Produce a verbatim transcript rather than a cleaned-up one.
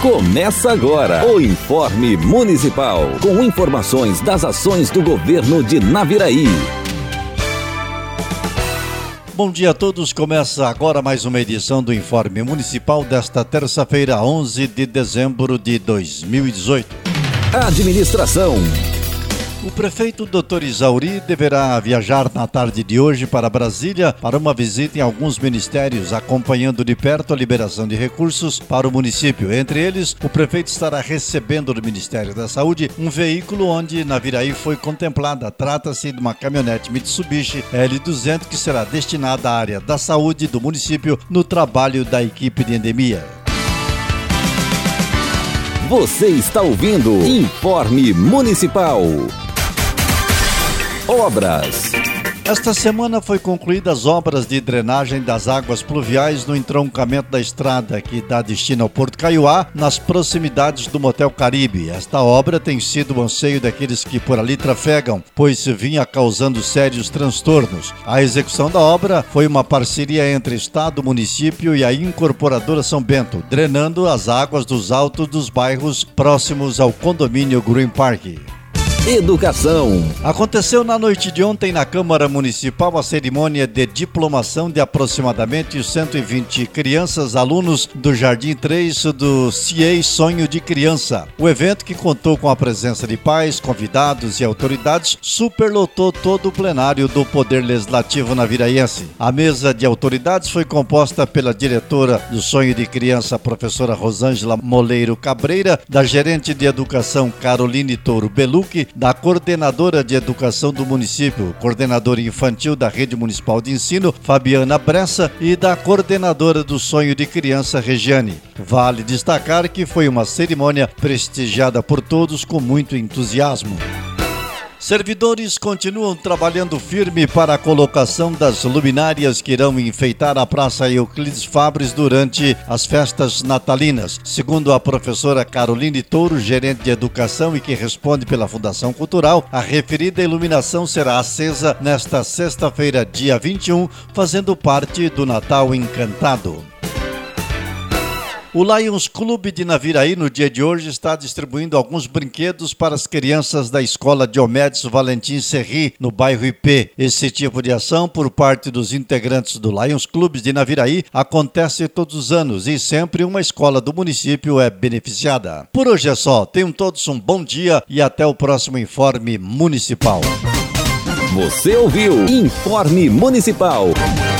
Começa agora o Informe Municipal, com informações das ações do governo de Naviraí. Bom dia a todos, começa agora mais uma edição do Informe Municipal desta terça-feira, onze de dezembro de dois mil e dezoito. Administração. O prefeito doutor Isauri deverá viajar na tarde de hoje para Brasília para uma visita em alguns ministérios, acompanhando de perto a liberação de recursos para o município. Entre eles, o prefeito estará recebendo do Ministério da Saúde um veículo onde Naviraí foi contemplada. Trata-se de uma caminhonete Mitsubishi L duzentos que será destinada à área da saúde do município no trabalho da equipe de endemia. Você está ouvindo Informe Municipal. Obras. Esta semana foi concluídas as obras de drenagem das águas pluviais no entroncamento da estrada que dá destino ao Porto Caiuá, nas proximidades do Motel Caribe. Esta obra tem sido o anseio daqueles que por ali trafegam, pois vinha causando sérios transtornos. A execução da obra foi uma parceria entre Estado, município e a incorporadora São Bento, drenando as águas dos altos dos bairros próximos ao condomínio Green Park. Educação. Aconteceu na noite de ontem na Câmara Municipal a cerimônia de diplomação de aproximadamente cento e vinte crianças, alunos do Jardim três do C I E I Sonho de Criança. O evento, que contou com a presença de pais, convidados e autoridades, superlotou todo o plenário do Poder Legislativo naviraense. A mesa de autoridades foi composta pela diretora do Sonho de Criança, professora Rosângela Moleiro Cabreira, da gerente de educação Caroline Touro Belucchi, da coordenadora de educação do município, coordenadora infantil da Rede Municipal de Ensino, Fabiana Bressa, e da coordenadora do Sonho de Criança, Regiane. Vale destacar que foi uma cerimônia prestigiada por todos com muito entusiasmo. Servidores continuam trabalhando firme para a colocação das luminárias que irão enfeitar a Praça Euclides Fabres durante as festas natalinas. Segundo a professora Caroline Touro, gerente de educação e que responde pela Fundação Cultural, a referida iluminação será acesa nesta sexta-feira, dia vinte e um, fazendo parte do Natal Encantado. O Lions Clube de Naviraí, no dia de hoje, está distribuindo alguns brinquedos para as crianças da Escola Diomedes Valentim Serri, no bairro I P. Esse tipo de ação, por parte dos integrantes do Lions Clube de Naviraí, acontece todos os anos e sempre uma escola do município é beneficiada. Por hoje é só. Tenham todos um bom dia e até o próximo Informe Municipal. Você ouviu Informe Municipal.